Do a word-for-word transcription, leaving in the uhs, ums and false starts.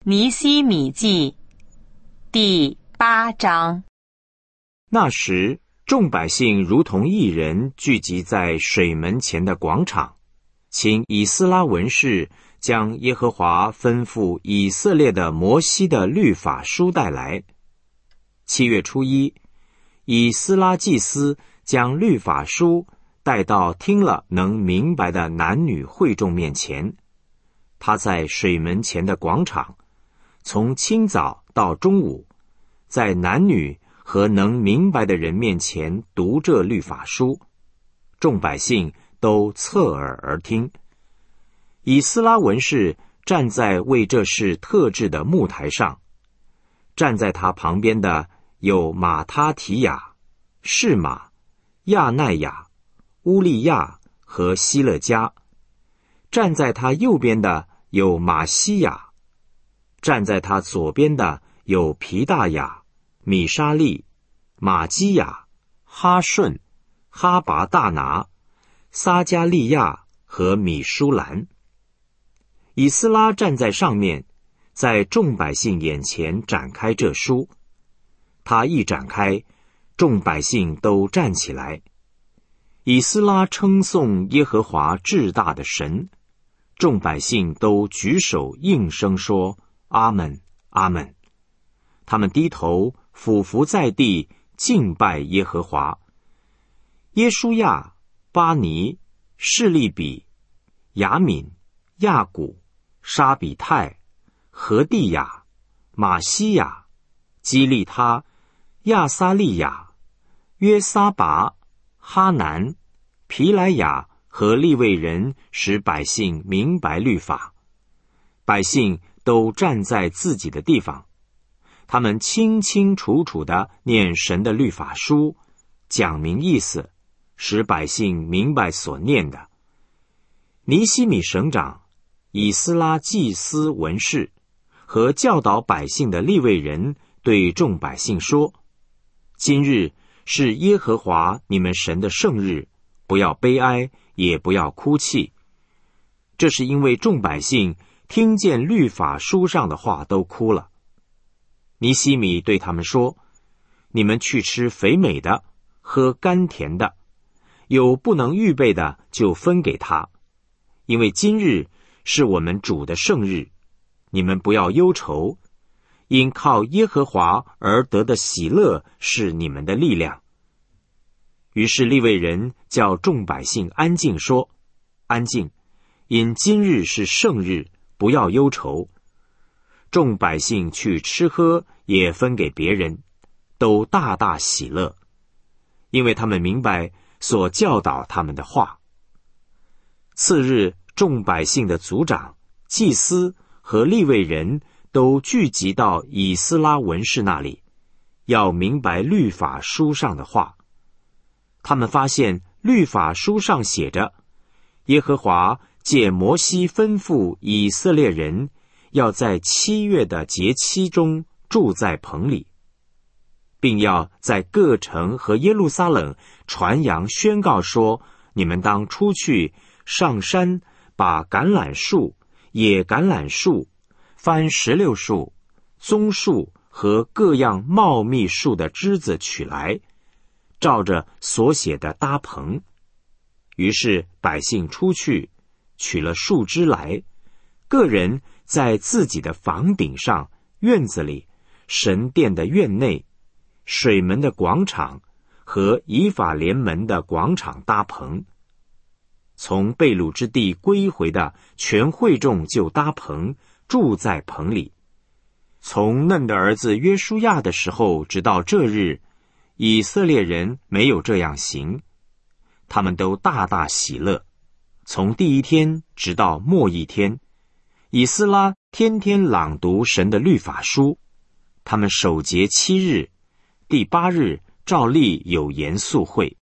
尼希米记第八章。 那时，众百姓如同一人聚集在水门前的广场，请以斯拉文士将耶和华吩咐以色列的摩西的律法书带来。七月初一，以斯拉祭司将律法书带到听了能明白的男女会众面前。他在水门前的广场，从清早到中午，在男女和能明白的人面前读这律法书，众百姓都侧耳而听。以斯拉文士站在为这事特制的木台上，站在他旁边的有马他提亚、士马、亚奈亚、乌利亚和希勒家；站在他右边的有马西亚；站在他左边的有皮大雅、米沙利、马基亚、哈顺、哈拔大拿、撒加利亚和米舒兰。以斯拉站在上面，在众百姓眼前展开这书。他一展开，众百姓都站起来。以斯拉称颂耶和华至大的神，众百姓都举手应声说阿们，阿们。他们低头俯伏在地，敬拜耶和华。耶书亚、巴尼、示利比、雅敏、亚古、沙比泰、何地亚、马西亚、基利他、亚撒利亚、约撒拔、哈南、皮莱亚和利未人使百姓明白律法。百姓都站在自己的地方，他们清清楚楚地念神的律法书，讲明意思，使百姓明白所念的。尼希米省长、以斯拉祭司文士和教导百姓的利未人对众百姓说：今日是耶和华你们神的圣日，不要悲哀，也不要哭泣。这是因为众百姓听见律法书上的话都哭了。尼希米对他们说：你们去吃肥美的，喝甘甜的，有不能预备的就分给他，因为今日是我们主的圣日，你们不要忧愁，因靠耶和华而得的喜乐是你们的力量。于是利未人叫众百姓安静说：安静，因今日是圣日，不要忧愁。众百姓去吃喝，也分给别人，都大大喜乐，因为他们明白所教导他们的话。次日，众百姓的族长、祭司和利未人都聚集到以斯拉文士那里，要明白律法书上的话。他们发现律法书上写着，耶和华借摩西吩咐以色列人要在七月的节期中住在棚里，并要在各城和耶路撒冷传扬宣告说，你们当出去上山，把橄榄树、野橄榄树、番石榴树、棕树和各样茂密树的枝子取来，照着所写的搭棚。于是百姓出去，取了树枝来，个人在自己的房顶上、院子里、神殿的院内、水门的广场和以法莲门的广场搭棚。从被掳之地归回的全会众就搭棚，住在棚里。从嫩的儿子约书亚的时候直到这日，以色列人没有这样行，他们都大大喜乐。从第一天直到末一天，以斯拉天天朗读神的律法书。他们守节七日，第八日照例有严肃会。